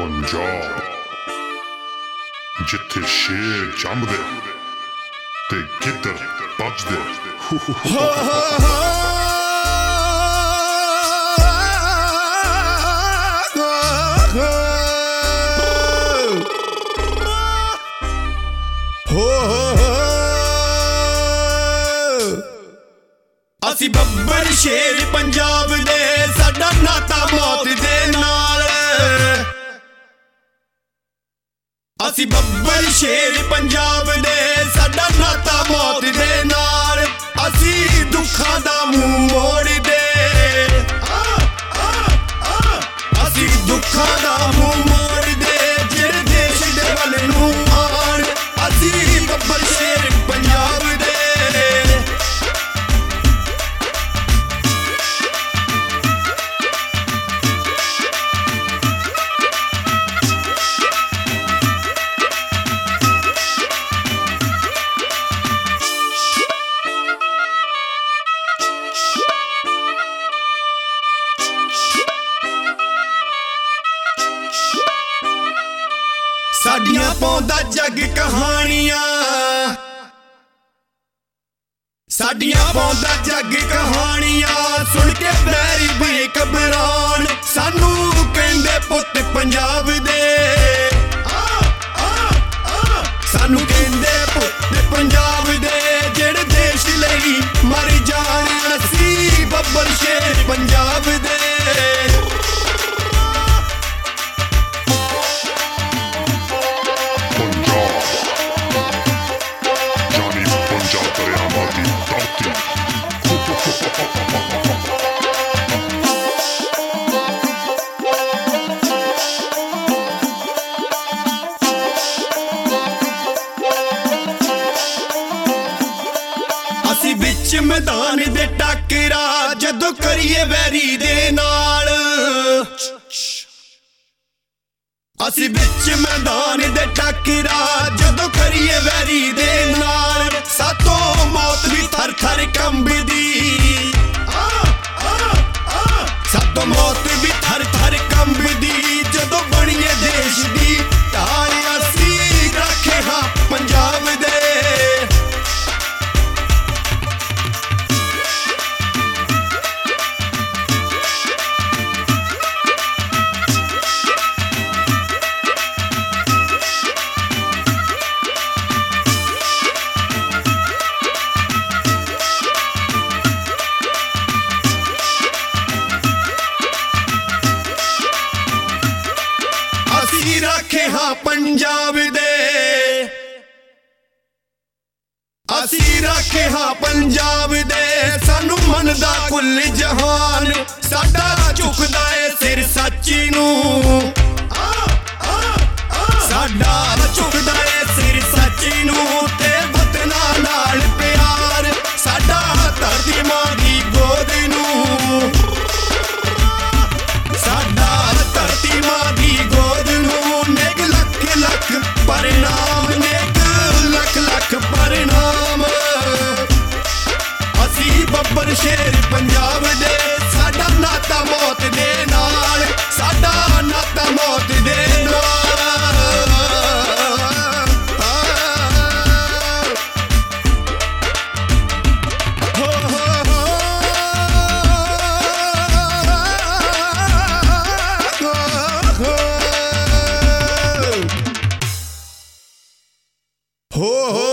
ਪੰਜਾਬ ਜਿੱਥੇ ਸ਼ੇਰ ਜੰਮਦੇ ਤੇ ਗਿੱਦੜ ਵੱਜਦੇ। ਅਸੀਂ ਬੱਬਰ ਸ਼ੇਰ ਪੰਜਾਬ ਦੇ, ਸਾਡਾ ਨਾਤਾ ਮੌਤ ਦੇ ਨਾਲ। ਅਸੀਂ ਬੱਬਰ ਸ਼ੇਰ ਪੰਜਾਬ ਦੇ, ਸਾਡਾ ਨਾਤਾ ਮੌਤ ਦੇ ਨਾਲ। ਅਸੀਂ ਦੁੱਖਾਂ ਦਾ ਮੂੰਹ ਮੋੜਦੇ, ਅਸੀਂ ਦੁੱਖਾਂ ਦਾ ਮੂੰਹ ਮੋੜਦੇ, ਜਿਹੜੇ ਦੇਸ਼ ਦੇ ਵੱਲ ਨੂੰ ਆਣ। ਅਸੀਂ ਬੱਬਰ ਸ਼ੇਰ ਪੰਜਾਬ ਦੇ। ਸਾਡੀਆਂ ਪਾਉਂਦਾ ਜੱਗ ਕਹਾਣੀਆਂ, ਸਾਡੀਆਂ ਪਾਉਂਦਾ ਜੱਗ ਕਹਾਣੀਆਂ। ਸੁਣ ਕੇ ਵੈਰੀ ਵੀ ਘਬਰਾਣ, ਸਾਨੂੰ ਕਹਿੰਦੇ ਪੁੱਤ ਪੰਜਾਬ ਦੇ। ਸਾਨੂੰ ਕਹਿੰਦੇ ਪੁੱਤ ਪੰਜਾਬ ਦੇ, ਜਿਹੜੇ ਦੇਸ਼ ਲਈ ਮਰ ਜਾਣ। ਅਸੀਂ ਬੱਬਰ ਸ਼ੇਰ ਪੰਜਾਬ ਦੇ। ਅਸੀਂ ਵਿੱਚ ਮੈਦਾਨ ਦੇ ਟੱਕਰਾ, ਜਦੋਂ ਕਰੀਏ ਵੈਰੀ ਦੇ ਨਾਲ। ਅਸੀਂ ਵਿੱਚ ਮੈਦਾਨ ਦੇ ਟੱਕਰਾ, ਜਦੋਂ ਕਰੀਏ ਵੈਰੀ ਦੇ ਨਾਲ। ਸਾਤੋਂ ਮੌਤ ਵੀ ਥਰ ਥਰ ਕੰਬਦੀ, ਸਾਤੋਂ ਮੌਤ ਵੀ ਥਰ ਥਰ ਕੰਬਦੀ, ਜਦੋਂ ਬਣੀਏ ਦੇਸ਼ ਦੀ ਢਾਲ। ਅਸੀਂ ਰੱਖੇ ਹਾਂ ਪੰਜਾਬ ਦੇ। ਅਸੀਂ ਰੱਖੇ ਹਾਂ ਪੰਜਾਬ ਦੇ, ਅਸੀਂ ਰੱਖੇ ਹਾਂ ਪੰਜਾਬ ਦੇ। ਸਾਨੂੰ ਮੰਨਦਾ ਕੁੱਲ ਜਹਾਨ, ਸਾਡਾ ਝੁਕਦਾ ਏ ਸਿਰ ਸੱਚੀ ਨੂੰ। ਸਾਡਾ ਝੁਕਦਾ ਏ ਸਿਰ ਸੱਚੀ ਨੂੰ, ਤੇ ਵਤਨਾਂ ਨਾਲ ਪਿਆਰ। ਸਾਡਾ ਧਰਤੀ ਮਾਂ ਦੀ ਗੋਦ ਨੂੰ, ਸਾਡਾ ਧਰਤੀ ਮਾਂ ਦੀ ਗੋਦ ਨੂੰ। ਨੇਕ ਲੱਖ ਲੱਖ ਪ੍ਰਣਾਮ, ਨੇਕ ਲੱਖ ਲੱਖ ਪ੍ਰਣਾਮ। ਅਸੀਂ ਬੱਬਰ ਸ਼ੇਰ ਪੰਜਾਬ ਦੇ, ਸਾਡਾ ਨਾਤਾ ਮੌਤ ਦੇ ਨਾਲ। ਸਾਡਾ ਨਾਤਾ ਮੌਤ ਦੇ ਨਾਲ। ਹੋ